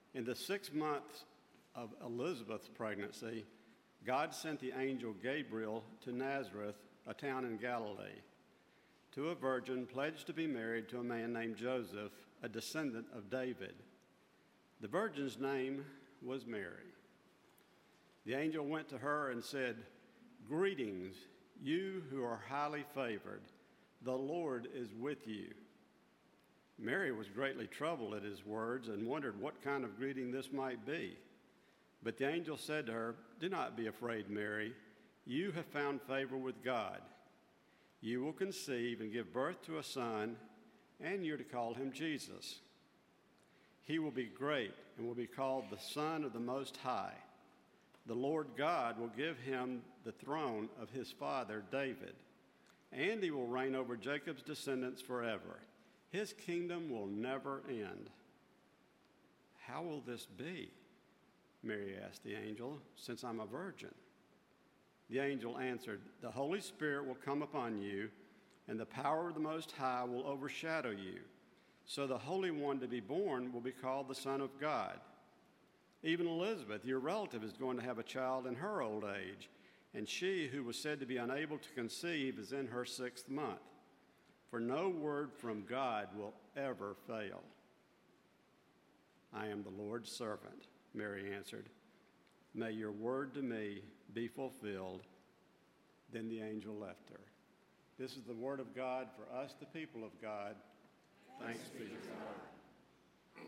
In the 6 months of Elizabeth's pregnancy, God sent the angel Gabriel to Nazareth, a town in Galilee, to a virgin pledged to be married to a man named Joseph, a descendant of David. The virgin's name was Mary. The angel went to her and said, "Greetings, you who are highly favored. The Lord is with you." Mary was greatly troubled at his words and wondered what kind of greeting this might be. But the angel said to her, "Do not be afraid, Mary. You have found favor with God. You will conceive and give birth to a son, and you're to call him Jesus. He will be great and will be called the Son of the Most High. The Lord God will give him the throne of his father David, and he will reign over Jacob's descendants forever. His kingdom will never end." "How will this be?" Mary asked the angel, "since I'm a virgin?" The angel answered, "The Holy Spirit will come upon you, and the power of the Most High will overshadow you. So the Holy One to be born will be called the Son of God. Even Elizabeth, your relative, is going to have a child in her old age, and she, who was said to be unable to conceive, is in her 6th month. For no word from God will ever fail." "I am the Lord's servant," Mary answered. "May your word to me be fulfilled." Then the angel left her. This is the word of God for us, the people of God. Thanks be to God.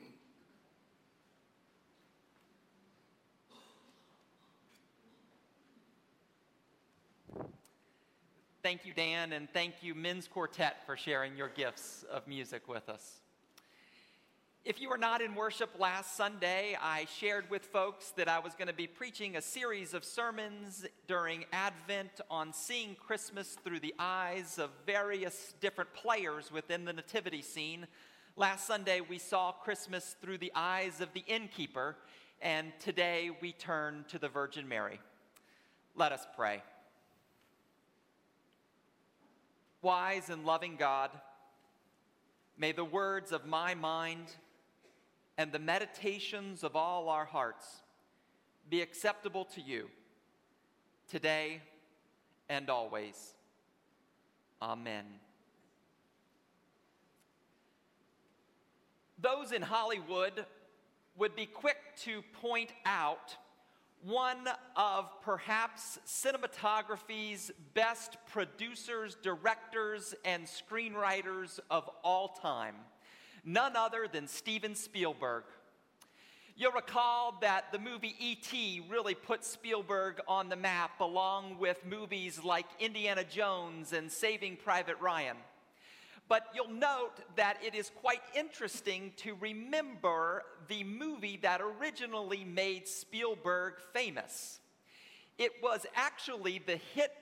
Thank you, Dan, and thank you, Men's Quartet, for sharing your gifts of music with us. If you were not in worship last Sunday, I shared with folks that I was going to be preaching a series of sermons during Advent on seeing Christmas through the eyes of various different players within the nativity scene. Last Sunday, we saw Christmas through the eyes of the innkeeper, and today we turn to the Virgin Mary. Let us pray. Wise and loving God, may the words of my mind and the meditations of all our hearts be acceptable to you today and always. Amen. Those in Hollywood would be quick to point out one of perhaps cinematography's best producers, directors, and screenwriters of all time, none other than Steven Spielberg. You'll recall that the movie E.T. really put Spielberg on the map, along with movies like Indiana Jones and Saving Private Ryan. But you'll note that it is quite interesting to remember the movie that originally made Spielberg famous. It was actually the hit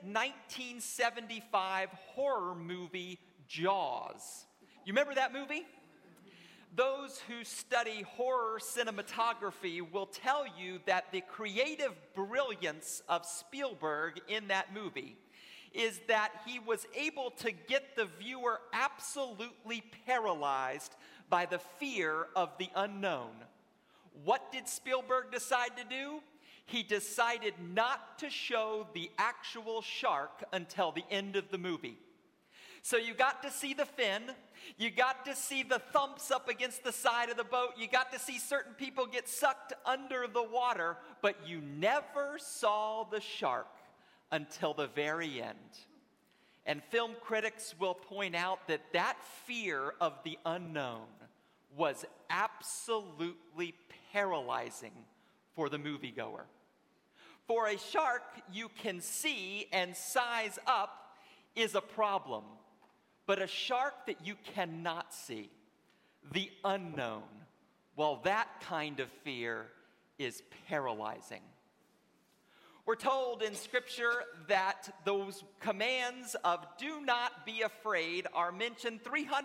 1975 horror movie Jaws. You remember that movie? Those who study horror cinematography will tell you that the creative brilliance of Spielberg in that movie is that he was able to get the viewer absolutely paralyzed by the fear of the unknown. What did Spielberg decide to do? He decided not to show the actual shark until the end of the movie. So you got to see the fin, you got to see the thumps up against the side of the boat, you got to see certain people get sucked under the water, but you never saw the shark until the very end. And film critics will point out that that fear of the unknown was absolutely paralyzing for the moviegoer. For a shark you can see and size up is a problem, but a shark that you cannot see, the unknown, well, that kind of fear is paralyzing. We're told in Scripture that those commands of do not be afraid are mentioned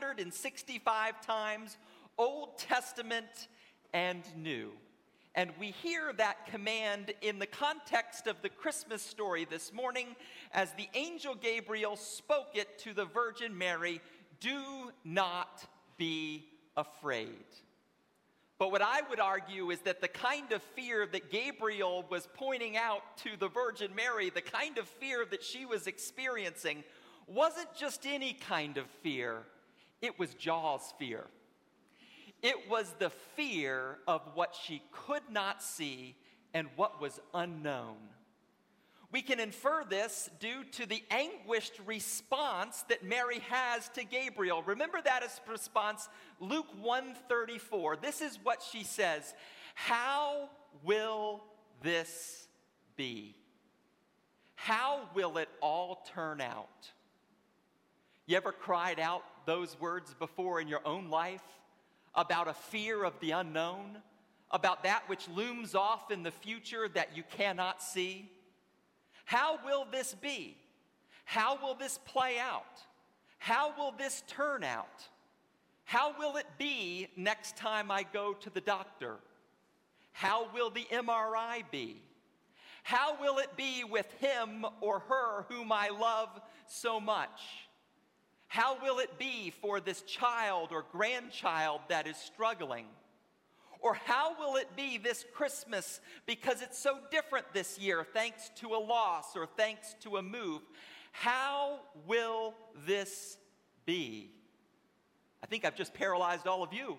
365 times, Old Testament and New. And we hear that command in the context of the Christmas story this morning as the angel Gabriel spoke it to the Virgin Mary, do not be afraid. But what I would argue is that the kind of fear that Gabriel was pointing out to the Virgin Mary, the kind of fear that she was experiencing, wasn't just any kind of fear. It was Jaws fear. It was the fear of what she could not see and what was unknown. We can infer this due to the anguished response that Mary has to Gabriel. Remember that as response, Luke 1:34. This is what she says, "How will this be? How will it all turn out?" You ever cried out those words before in your own life about a fear of the unknown, about that which looms off in the future that you cannot see? How will this be? How will this play out? How will this turn out? How will it be next time I go to the doctor? How will the MRI be? How will it be with him or her whom I love so much? How will it be for this child or grandchild that is struggling? Or how will it be this Christmas because it's so different this year thanks to a loss or thanks to a move? How will this be? I think I've just paralyzed all of you.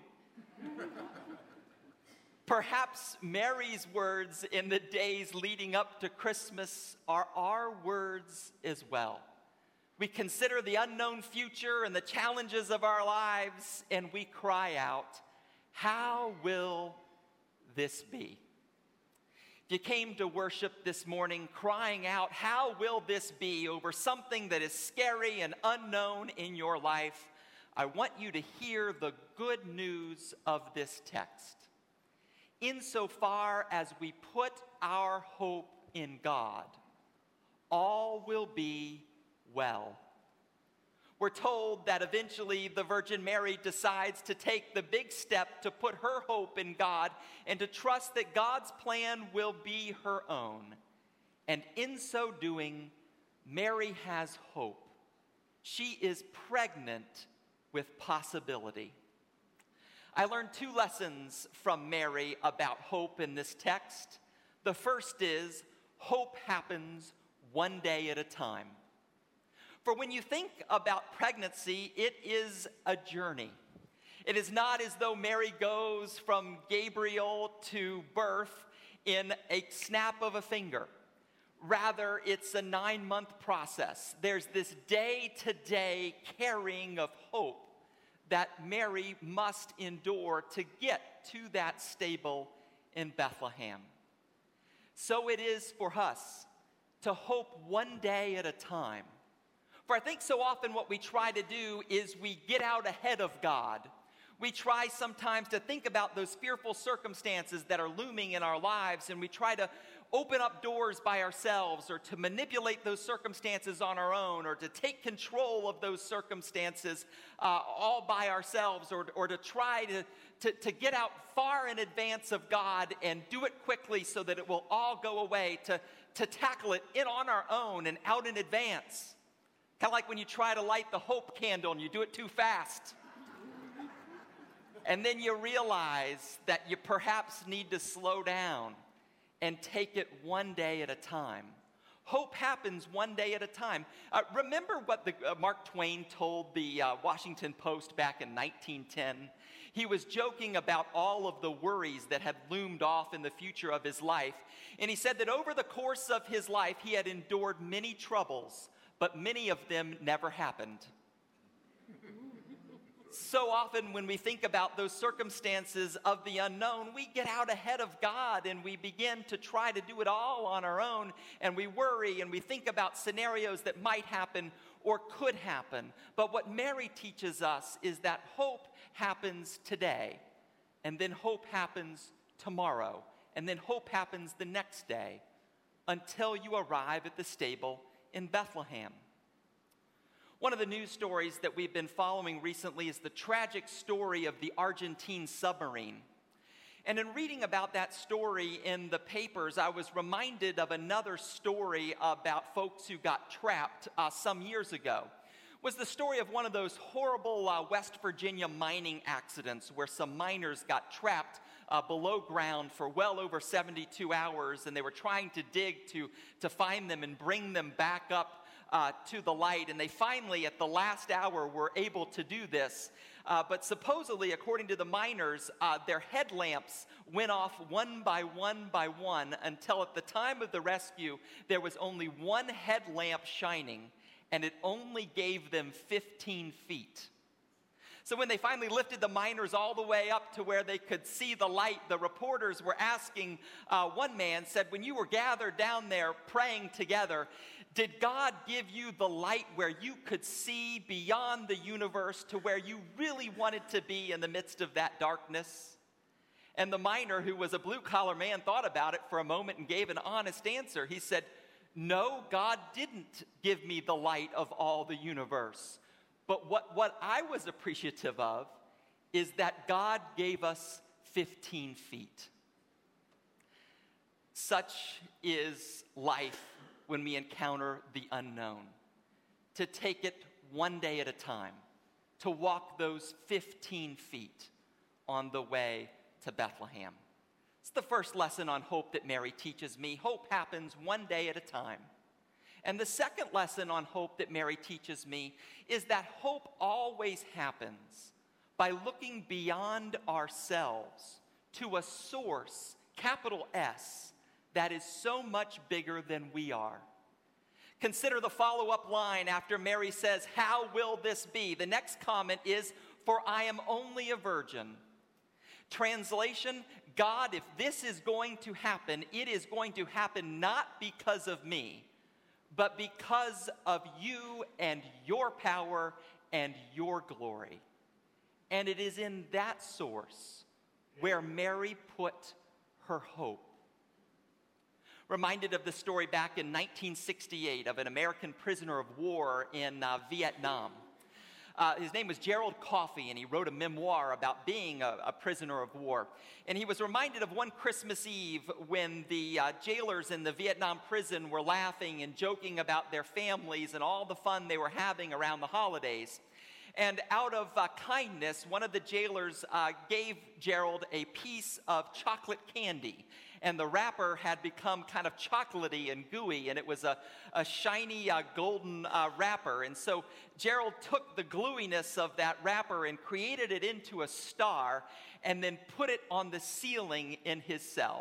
Perhaps Mary's words in the days leading up to Christmas are our words as well. We consider the unknown future and the challenges of our lives, and we cry out, "How will this be?" If you came to worship this morning crying out, "How will this be?" over something that is scary and unknown in your life, I want you to hear the good news of this text. Insofar as we put our hope in God, all will be well. We're told that eventually the Virgin Mary decides to take the big step to put her hope in God and to trust that God's plan will be her own. And in so doing, Mary has hope. She is pregnant with possibility. I learned 2 lessons from Mary about hope in this text. The first is, hope happens one day at a time. For when you think about pregnancy, it is a journey. It is not as though Mary goes from Gabriel to birth in a snap of a finger. Rather, it's a 9-month process. There's this day-to-day carrying of hope that Mary must endure to get to that stable in Bethlehem. So it is for us to hope one day at a time. For I think so often what we try to do is we get out ahead of God. We try sometimes to think about those fearful circumstances that are looming in our lives, and we try to open up doors by ourselves, or to manipulate those circumstances on our own, or to take control of those circumstances all by ourselves, or to try to get out far in advance of God and do it quickly so that it will all go away, to tackle it in on our own and out in advance. Kind of like when you try to light the hope candle and you do it too fast. And then you realize that you perhaps need to slow down and take it one day at a time. Hope happens one day at a time. Remember what Mark Twain told the Washington Post back in 1910? He was joking about all of the worries that had loomed off in the future of his life. And he said that over the course of his life, he had endured many troubles, but many of them never happened. So often when we think about those circumstances of the unknown, we get out ahead of God and we begin to try to do it all on our own, and we worry and we think about scenarios that might happen or could happen. But what Mary teaches us is that hope happens today, and then hope happens tomorrow, and then hope happens the next day until you arrive at the stable in Bethlehem. One of the news stories that we've been following recently is the tragic story of the Argentine submarine. And in reading about that story in the papers, I was reminded of another story about folks who got trapped some years ago. It was the story of one of those horrible West Virginia mining accidents where some miners got trapped below ground for well over 72 hours, and they were trying to dig to find them and bring them back up to the light. And they finally, at the last hour, were able to do this. But supposedly, according to the miners, their headlamps went off one by one until at the time of the rescue, there was only one headlamp shining, and it only gave them 15 feet. So when they finally lifted the miners all the way up to where they could see the light, the reporters were asking, one man said, when you were gathered down there praying together, did God give you the light where you could see beyond the universe to where you really wanted to be in the midst of that darkness? And the miner, who was a blue-collar man, thought about it for a moment and gave an honest answer. He said, no, God didn't give me the light of all the universe. But what I was appreciative of is that God gave us 15 feet. Such is life when we encounter the unknown. To take it one day at a time. To walk those 15 feet on the way to Bethlehem. It's the first lesson on hope that Mary teaches me. Hope happens one day at a time. And the second lesson on hope that Mary teaches me is that hope always happens by looking beyond ourselves to a source, capital S, that is so much bigger than we are. Consider the follow-up line after Mary says, how will this be? The next comment is, for I am only a virgin. Translation, God, if this is going to happen, it is going to happen not because of me, but because of you and your power and your glory. And it is in that source where Mary put her hope. Reminded of the story back in 1968 of an American prisoner of war in Vietnam. His name was Gerald Coffey, and he wrote a memoir about being a prisoner of war. And he was reminded of one Christmas Eve when the jailers in the Vietnam prison were laughing and joking about their families and all the fun they were having around the holidays. And out of kindness, one of the jailers gave Gerald a piece of chocolate candy. And the wrapper had become kind of chocolatey and gooey, and it was a shiny golden wrapper. And so Gerald took the gluiness of that wrapper and created it into a star and then put it on the ceiling in his cell.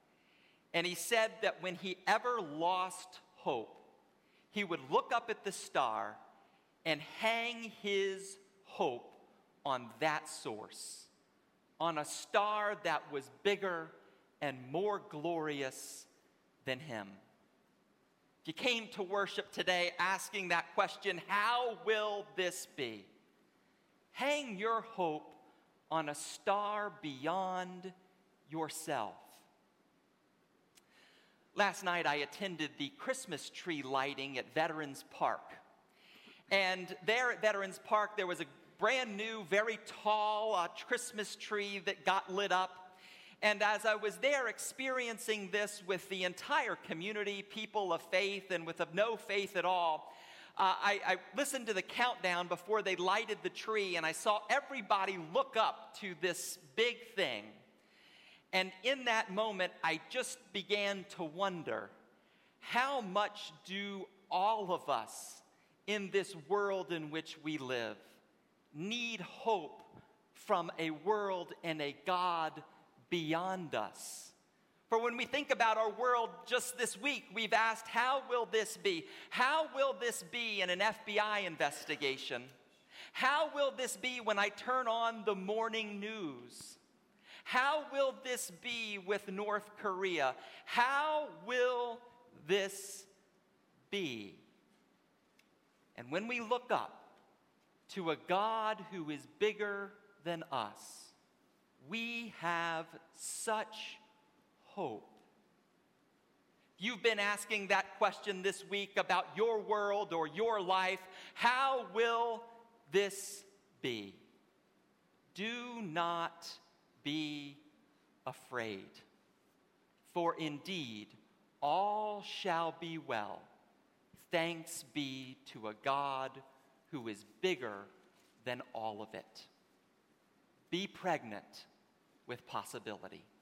And he said that when he ever lost hope, he would look up at the star and hang his hope on that source, on a star that was bigger and more glorious than him. If you came to worship today asking that question, how will this be? Hang your hope on a star beyond yourself. Last night I attended the Christmas tree lighting at Veterans Park. And there at Veterans Park there was a brand new, very tall Christmas tree that got lit up. And as I was there experiencing this with the entire community, people of faith and with of no faith at all, I listened to the countdown before they lighted the tree, and I saw everybody look up to this big thing. And in that moment, I just began to wonder, how much do all of us in this world in which we live need hope from a world and a God beyond us? For when we think about our world just this week, we've asked, how will this be? How will this be in an FBI investigation? How will this be when I turn on the morning news? How will this be with North Korea? How will this be? And when we look up to a God who is bigger than us, we have such hope. You've been asking that question this week about your world or your life. How will this be? Do not be afraid, for indeed all shall be well. Thanks be to a God who is bigger than all of it. Be pregnant with possibility.